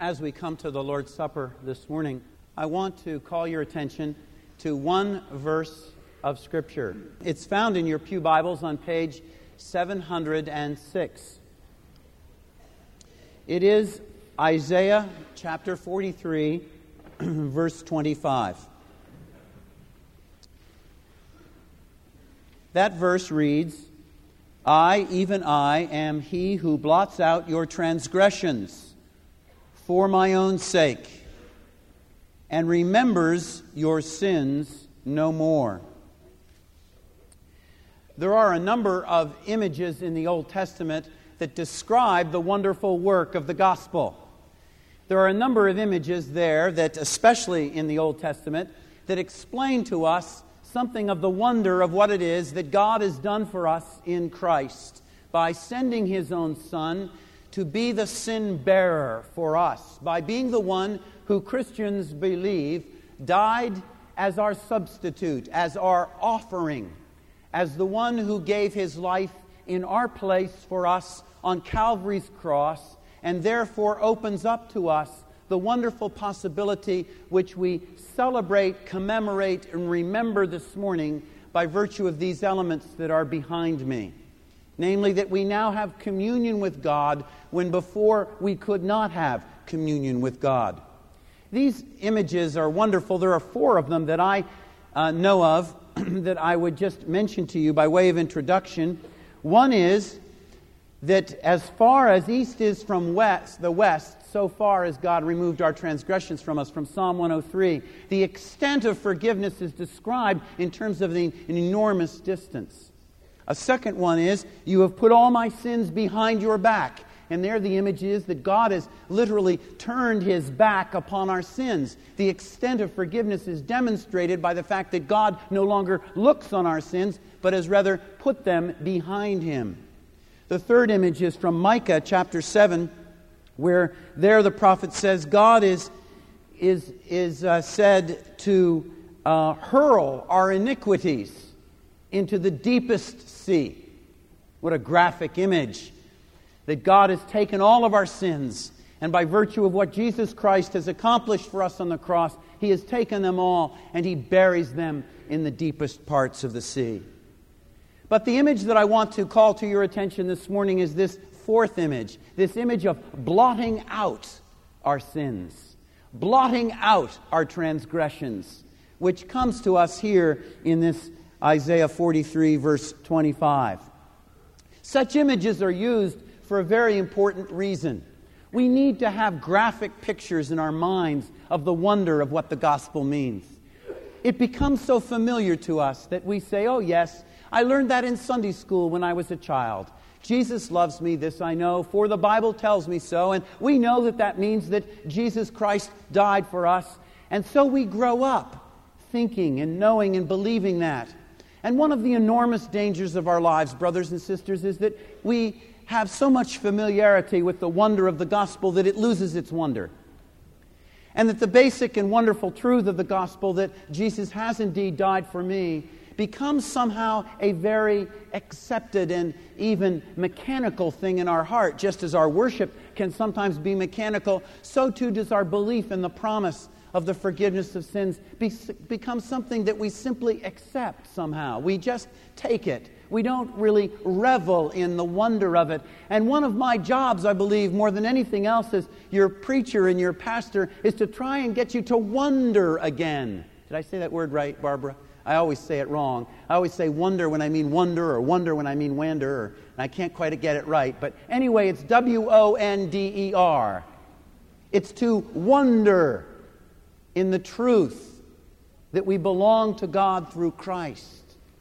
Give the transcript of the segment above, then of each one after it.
As we come to the Lord's Supper this morning, I want to call your attention to one verse of Scripture. It's found in your pew Bibles on page 706. It is Isaiah chapter 43, verse 25. That verse reads, I, even I, am he who blots out your transgressions for my own sake, and remembers your sins no more. There are a number of images in the Old Testament that describe the wonderful work of the gospel. There are a number of images there that, especially in the Old Testament, that explain to us something of the wonder of what it is that God has done for us in Christ by sending His own Son to be the sin bearer for us, by being the one who Christians believe died as our substitute, as our offering, as the one who gave His life in our place for us on Calvary's cross, and therefore opens up to us the wonderful possibility which we celebrate, commemorate, and remember this morning by virtue of these elements that are behind me. Namely, that we now have communion with God when before we could not have communion with God. These images are wonderful. There are four of them that I know of that I would just mention to you by way of introduction. One is that as far as east is from the west, so far as God removed our transgressions from us, from Psalm 103. The extent of forgiveness is described in terms of an enormous distance. A second one is, you have put all my sins behind your back. And there the image is that God has literally turned His back upon our sins. The extent of forgiveness is demonstrated by the fact that God no longer looks on our sins, but has rather put them behind Him. The third image is from Micah chapter 7, where there the prophet says God is said to hurl our iniquities into the deepest sea. What a graphic image. That God has taken all of our sins, and by virtue of what Jesus Christ has accomplished for us on the cross, He has taken them all and He buries them in the deepest parts of the sea. But the image that I want to call to your attention this morning is this fourth image, this image of blotting out our sins, blotting out our transgressions, which comes to us here in this Isaiah 43, verse 25. Such images are used for a very important reason. We need to have graphic pictures in our minds of the wonder of what the gospel means. It becomes so familiar to us that we say, oh yes, I learned that in Sunday school when I was a child. Jesus loves me, this I know, for the Bible tells me so. And we know that that means that Jesus Christ died for us. And so we grow up thinking and knowing and believing that. And one of the enormous dangers of our lives, brothers and sisters, is that we have so much familiarity with the wonder of the gospel that it loses its wonder. And that the basic and wonderful truth of the gospel that Jesus has indeed died for me becomes somehow a very accepted and even mechanical thing in our heart. Just as our worship can sometimes be mechanical, so too does our belief in the promise of the forgiveness of sins become something that we simply accept somehow. We just take it. We don't really revel in the wonder of it. And one of my jobs, I believe, more than anything else as your preacher and your pastor, is to try and get you to wonder again. Did I say that word right, Barbara? I always say it wrong. I always say wonder when I mean wonder, or wonder when I mean wander, and I can't quite get it right. But anyway, it's W-O-N-D-E-R. It's to wonder in the truth that we belong to God through Christ.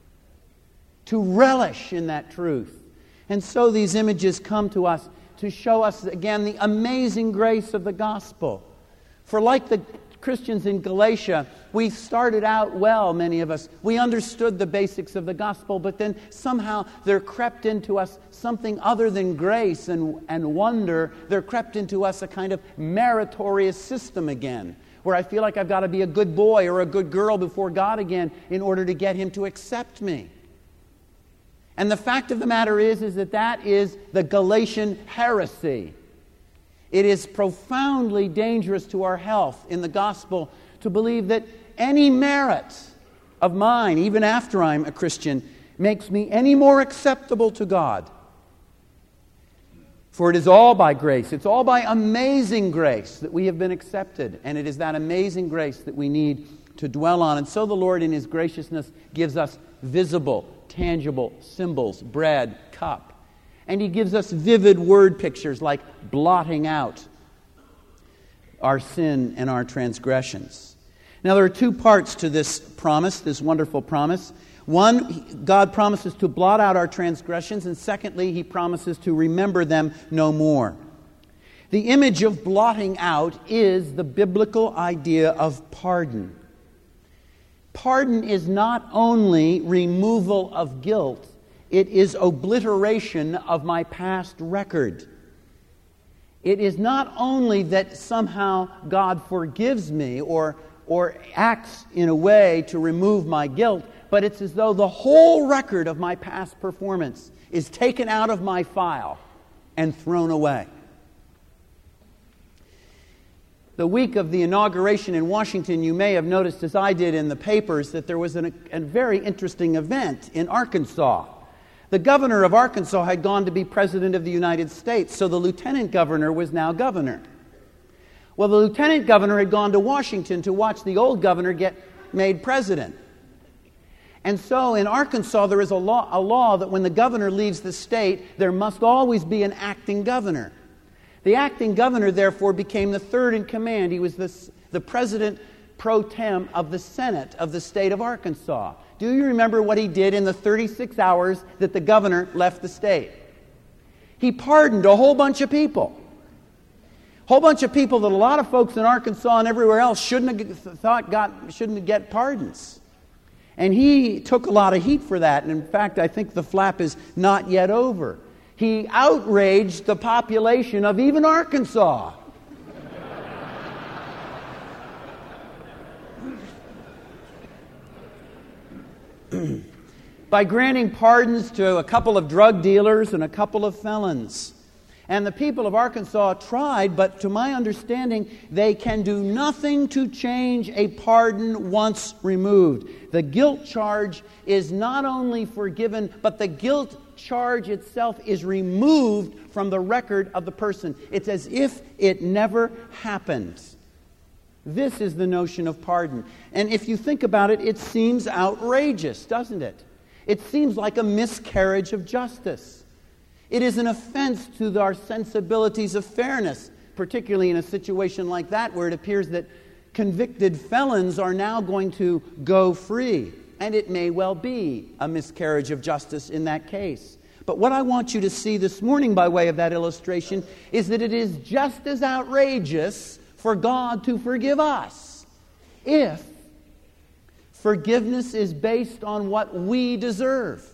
To relish in that truth. And so these images come to us to show us again the amazing grace of the gospel. For like the Christians in Galatia, we started out well, many of us. We understood the basics of the gospel, but then somehow there crept into us something other than grace and wonder. There crept into us a kind of meritorious system again, where I feel like I've got to be a good boy or a good girl before God again in order to get Him to accept me. And the fact of the matter is that is the Galatian heresy. It is profoundly dangerous to our health in the gospel to believe that any merit of mine, even after I'm a Christian, makes me any more acceptable to God. For it is all by grace. It's all by amazing grace that we have been accepted. And it is that amazing grace that we need to dwell on. And so the Lord in His graciousness gives us visible, tangible symbols, bread, cup. And He gives us vivid word pictures like blotting out our sin and our transgressions. Now there are two parts to this promise, this wonderful promise. One, God promises to blot out our transgressions, and secondly, He promises to remember them no more. The image of blotting out is the biblical idea of pardon. Pardon is not only removal of guilt, it is obliteration of my past record. It is not only that somehow God forgives me or acts in a way to remove my guilt, but it's as though the whole record of my past performance is taken out of my file and thrown away. The week of the inauguration in Washington, you may have noticed, as I did in the papers, that there was a very interesting event in Arkansas. The governor of Arkansas had gone to be president of the United States, so the lieutenant governor was now governor. Well, the lieutenant governor had gone to Washington to watch the old governor get made president. And so in Arkansas, there is a law that when the governor leaves the state, there must always be an acting governor. The acting governor, therefore, became the third in command. He was the president pro tem of the Senate of the state of Arkansas. Do you remember what he did in the 36 hours that the governor left the state? He pardoned a whole bunch of people. A whole bunch of people that a lot of folks in Arkansas and everywhere else shouldn't get pardons. And he took a lot of heat for that. And in fact, I think the flap is not yet over. He outraged the population of even Arkansas. By granting pardons to a couple of drug dealers and a couple of felons. And the people of Arkansas tried, but to my understanding, they can do nothing to change a pardon once removed. The guilt charge is not only forgiven, but the guilt charge itself is removed from the record of the person. It's as if it never happened. This is the notion of pardon. And if you think about it, it seems outrageous, doesn't it? It seems like a miscarriage of justice. It is an offense to our sensibilities of fairness, particularly in a situation like that where it appears that convicted felons are now going to go free. And it may well be a miscarriage of justice in that case. But what I want you to see this morning by way of that illustration is that it is just as outrageous for God to forgive us if forgiveness is based on what we deserve.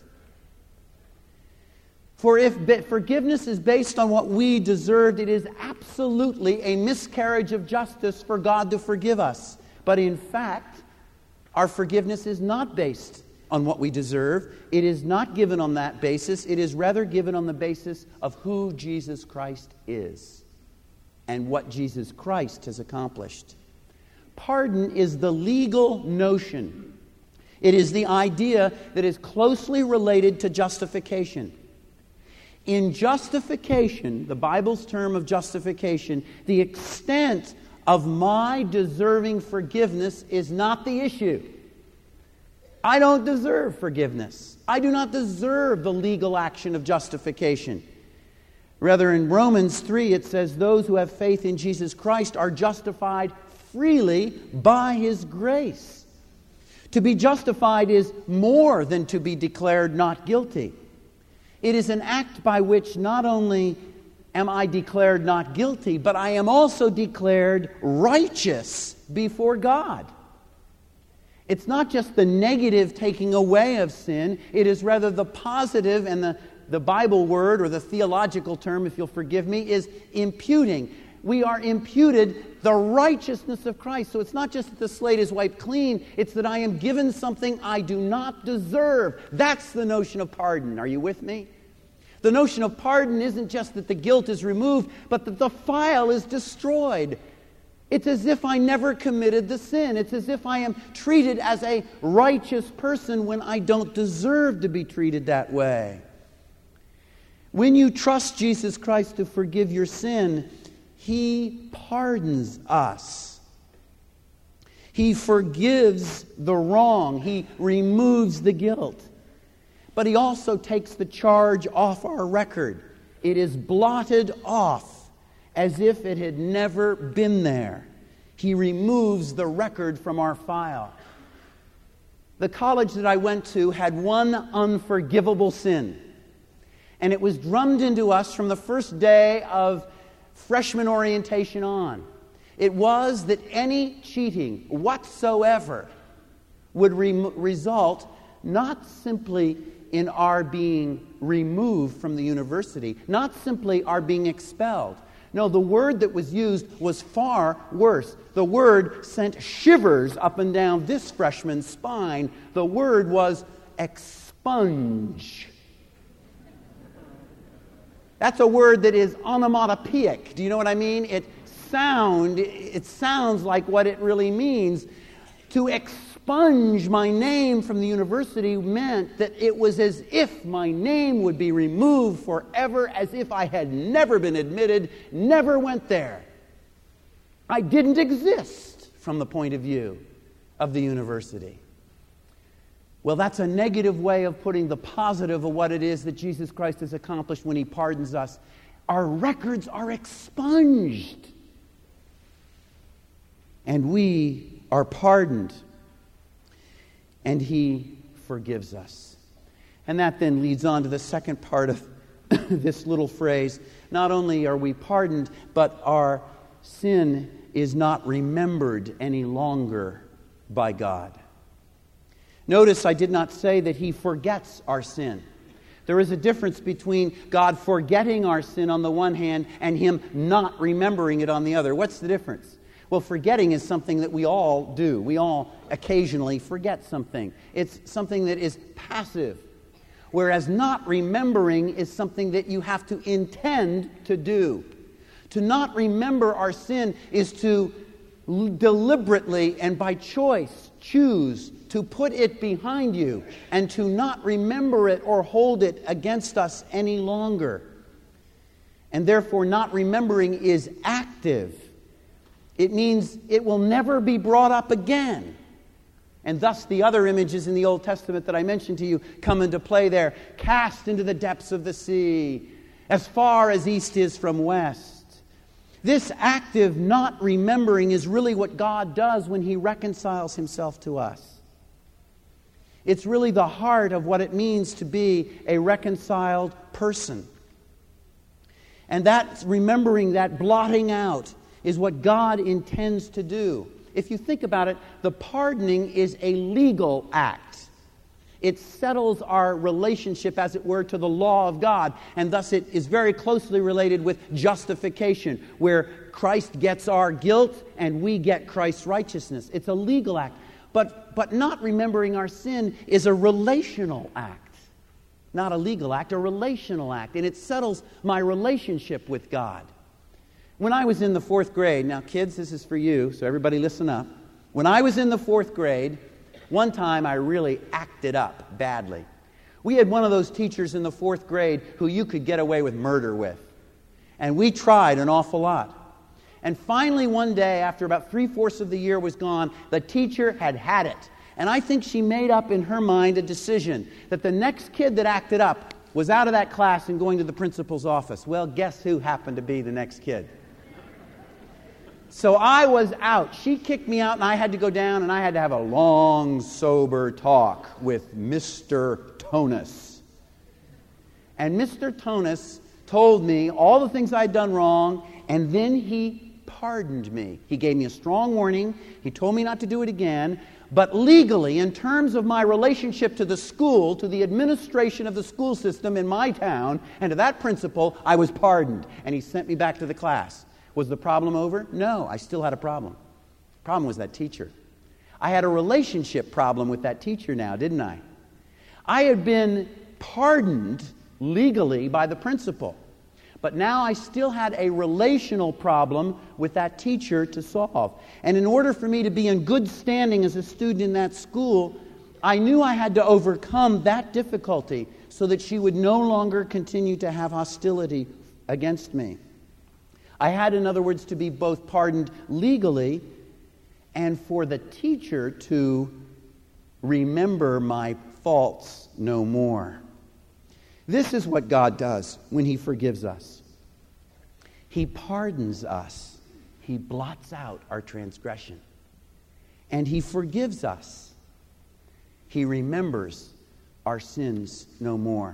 For if forgiveness is based on what we deserved, it is absolutely a miscarriage of justice for God to forgive us. But in fact, our forgiveness is not based on what we deserve. It is not given on that basis. It is rather given on the basis of who Jesus Christ is and what Jesus Christ has accomplished. Pardon is the legal notion. It is the idea that is closely related to justification. In justification, the Bible's term of justification, the extent of my deserving forgiveness is not the issue. I don't deserve forgiveness. I do not deserve the legal action of justification. Rather, in Romans 3, it says, those who have faith in Jesus Christ are justified freely by His grace. To be justified is more than to be declared not guilty. It is an act by which not only am I declared not guilty, but I am also declared righteous before God. It's not just the negative taking away of sin, it is rather the positive, and the Bible word, or the theological term, if you'll forgive me, is imputing. We are imputed the righteousness of Christ. So it's not just that the slate is wiped clean, it's that I am given something I do not deserve. That's the notion of pardon. Are you with me? The notion of pardon isn't just that the guilt is removed, but that the file is destroyed. It's as if I never committed the sin. It's as if I am treated as a righteous person when I don't deserve to be treated that way. When you trust Jesus Christ to forgive your sin, He pardons us. He forgives the wrong. He removes the guilt. But He also takes the charge off our record. It is blotted off as if it had never been there. He removes the record from our file. The college that I went to had one unforgivable sin. And it was drummed into us from the first day of freshman orientation on. It was that any cheating whatsoever would result not simply in our being removed from the university, not simply our being expelled. No, the word that was used was far worse. The word sent shivers up and down this freshman's spine. The word was expunge. That's a word that is onomatopoeic. Do you know what I mean? It sounds like what it really means. To expunge my name from the university meant that it was as if my name would be removed forever, as if I had never been admitted, never went there. I didn't exist from the point of view of the university. Well, that's a negative way of putting the positive of what it is that Jesus Christ has accomplished when He pardons us. Our records are expunged. And we are pardoned. And He forgives us. And that then leads on to the second part of this little phrase. Not only are we pardoned, but our sin is not remembered any longer by God. Notice I did not say that He forgets our sin. There is a difference between God forgetting our sin on the one hand and Him not remembering it on the other. What's the difference? Well, forgetting is something that we all do. We all occasionally forget something. It's something that is passive. Whereas not remembering is something that you have to intend to do. To not remember our sin is to deliberately and by choice choose to put it behind you and to not remember it or hold it against us any longer. And therefore, not remembering is active. It means it will never be brought up again. And thus the other images in the Old Testament that I mentioned to you come into play there. Cast into the depths of the sea, as far as east is from west. This active not remembering is really what God does when He reconciles Himself to us. It's really the heart of what it means to be a reconciled person. And that remembering, that blotting out, is what God intends to do. If you think about it, the pardoning is a legal act. It settles our relationship, as it were, to the law of God. And thus it is very closely related with justification, where Christ gets our guilt and we get Christ's righteousness. It's a legal act. But not remembering our sin is a relational act. Not a legal act, a relational act. And it settles my relationship with God. When I was in the 4th grade, now kids, this is for you, so everybody listen up. When I was in the 4th grade, one time I really acted up badly. We had one of those teachers in the 4th grade who you could get away with murder with. And we tried an awful lot. And finally one day, after about 3/4 of the year was gone, the teacher had it. And I think she made up in her mind a decision that the next kid that acted up was out of that class and going to the principal's office. Well, guess who happened to be the next kid? So I was out. She kicked me out and I had to go down and I had to have a long, sober talk with Mr. Tonus. And Mr. Tonus told me all the things I'd done wrong, and then he pardoned me. He gave me a strong warning. He told me not to do it again. But legally, in terms of my relationship to the school, to the administration of the school system in my town, and to that principal, I was pardoned. And he sent me back to the class. Was the problem over? No, I still had a problem. The problem was that teacher. I had a relationship problem with that teacher now, didn't I? I had been pardoned legally by the principal. But now I still had a relational problem with that teacher to solve. And in order for me to be in good standing as a student in that school, I knew I had to overcome that difficulty so that she would no longer continue to have hostility against me. I had, in other words, to be both pardoned legally and for the teacher to remember my faults no more. This is what God does when He forgives us. He pardons us. He blots out our transgression. And He forgives us. He remembers our sins no more.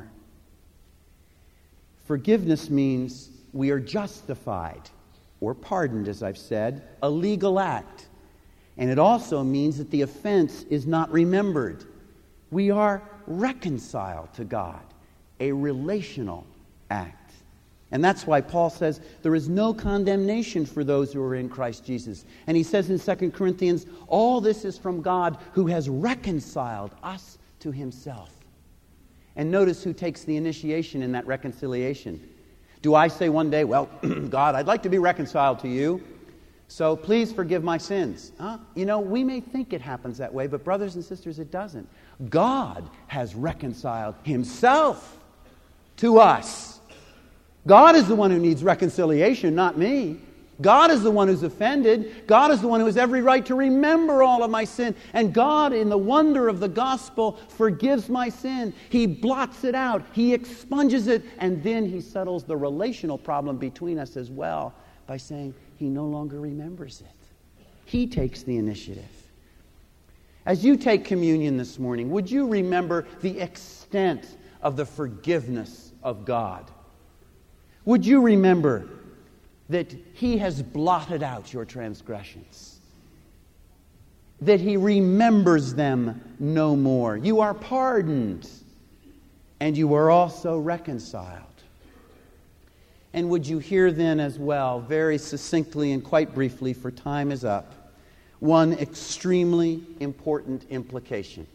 Forgiveness means we are justified or pardoned, as I've said, a legal act. And it also means that the offense is not remembered. We are reconciled to God, a relational act. And that's why Paul says there is no condemnation for those who are in Christ Jesus. And he says in 2 Corinthians, all this is from God who has reconciled us to Himself. And notice who takes the initiation in that reconciliation. Do I say one day, well, God, I'd like to be reconciled to you, so please forgive my sins? We may think it happens that way, but brothers and sisters, it doesn't. God has reconciled Himself to us. God is the one who needs reconciliation, not me. God is the one who's offended. God is the one who has every right to remember all of my sin. And God, in the wonder of the gospel, forgives my sin. He blots it out. He expunges it. And then He settles the relational problem between us as well by saying He no longer remembers it. He takes the initiative. As you take communion this morning, would you remember the extent of the forgiveness of God? Would you remember that He has blotted out your transgressions, that He remembers them no more? You are pardoned, and you are also reconciled. And would you hear then as well, very succinctly and quite briefly, for time is up, one extremely important implication.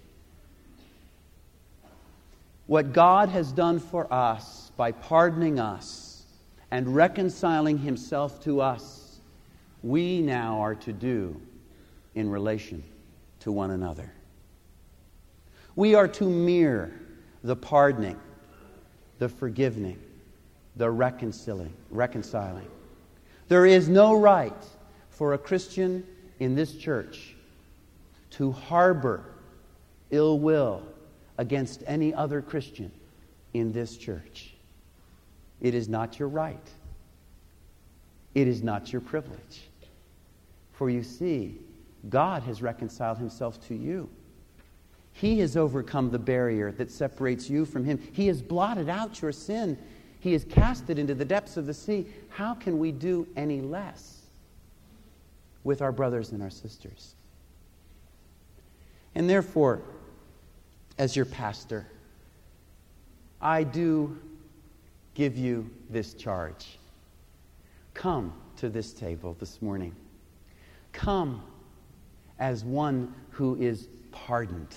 What God has done for us by pardoning us and reconciling Himself to us, we now are to do in relation to one another. We are to mirror the pardoning, the forgiving, the reconciling. There is no right for a Christian in this church to harbor ill will against any other Christian in this church. It is not your right. It is not your privilege. For you see, God has reconciled Himself to you. He has overcome the barrier that separates you from Him. He has blotted out your sin. He has cast it into the depths of the sea. How can we do any less with our brothers and our sisters? And therefore, as your pastor, I do give you this charge. Come to this table this morning. Come as one who is pardoned.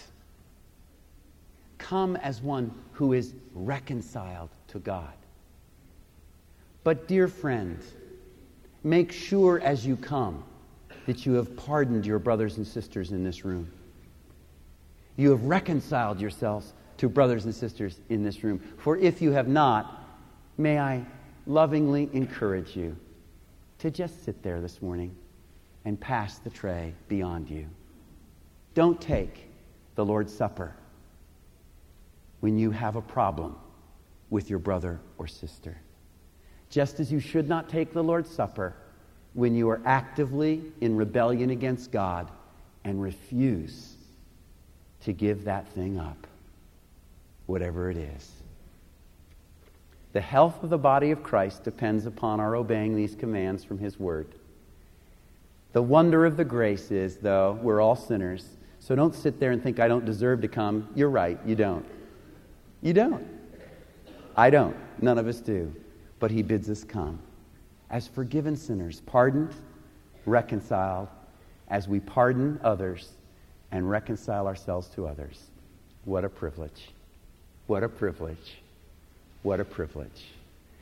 Come as one who is reconciled to God. But dear friend, make sure as you come that you have pardoned your brothers and sisters in this room. You have reconciled yourselves to brothers and sisters in this room. For if you have not, may I lovingly encourage you to just sit there this morning and pass the tray beyond you. Don't take the Lord's Supper when you have a problem with your brother or sister. Just as you should not take the Lord's Supper when you are actively in rebellion against God and refuse to give that thing up, whatever it is. The health of the body of Christ depends upon our obeying these commands from His Word. The wonder of the grace is, though, we're all sinners, so don't sit there and think, I don't deserve to come. You're right, you don't. You don't. I don't. None of us do. But He bids us come as forgiven sinners, pardoned, reconciled, as we pardon others and reconcile ourselves to others. What a privilege. What a privilege. What a privilege.